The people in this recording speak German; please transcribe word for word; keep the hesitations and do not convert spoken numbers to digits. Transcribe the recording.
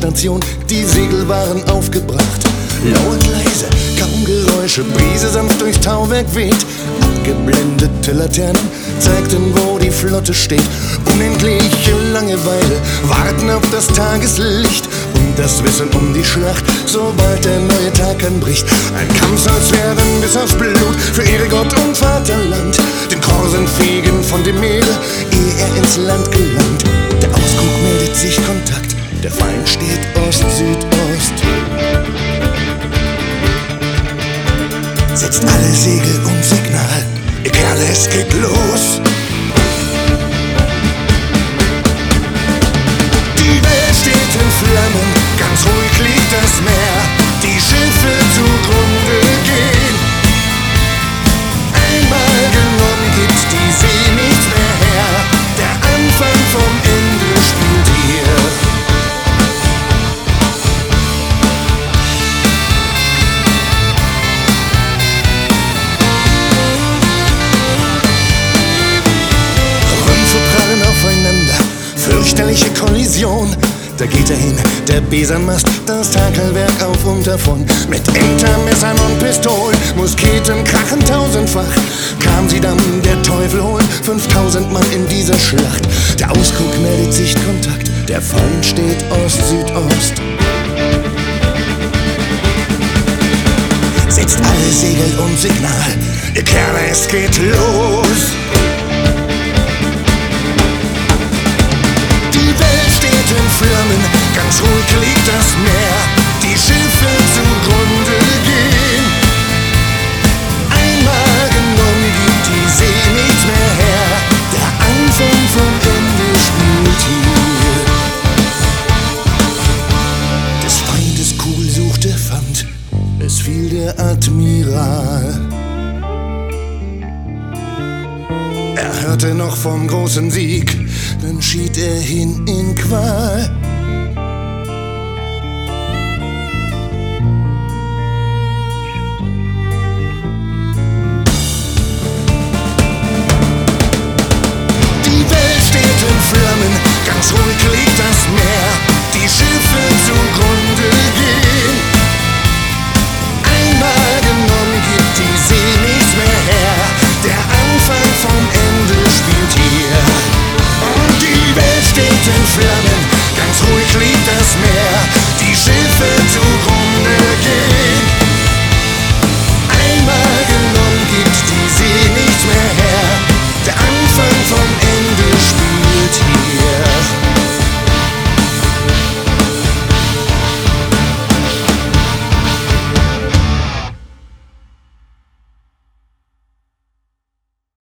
Station, die Segel waren aufgebracht. Lauert leise, kaum Geräusche, Brise sanft durchs Tauwerk weht. Abgeblendete Laternen zeigten, wo die Flotte steht. Unendliche Langeweile, warten auf das Tageslicht und das Wissen um die Schlacht, sobald der neue Tag anbricht. Ein Kampf soll's werden bis aufs Blut für Ehre, Gott und Vaterland. Den Korsen fegen von dem Meere, ehe er ins Land gelangt. Der Ausguck meldet sich Kontakt, der Feind steht Ost-Südost. Setzt alle Segel und Signal, ihr Kerle, es geht los. Die Welt steht in Flammen, ganz ruhig liegt das Meer. Die Schiffe zugrunde gehen. Einmal genommen gibt die See nichts mehr her. Der Anfang vom Ende spielt hier. Rümpfe prallen aufeinander, fürchterliche Kollision. Da geht er hin, der Besanmast, das Takelwerk auf und davon. Mit Entermessern und Pistolen, Musketen krachen tausendfach. Kam sie dann der Teufel holen, fünftausend Mann in dieser Schlacht. Der Ausguck meldet sich Kontakt, der Feind steht Ost-Südost. Setzt alle Segel und Signal, ihr Kerle, es geht los. Flammen, ganz ruhig liegt das Meer. Die Schiffe zugrunde gehen. Einmal genommen gibt die See nichts mehr her. Der Anfang vom Ende spielt hier. Des Feindes Kugel suchte Pfand, es fiel der Admiral. Er hörte noch vom großen Sieg, dann schied er hin in Qual.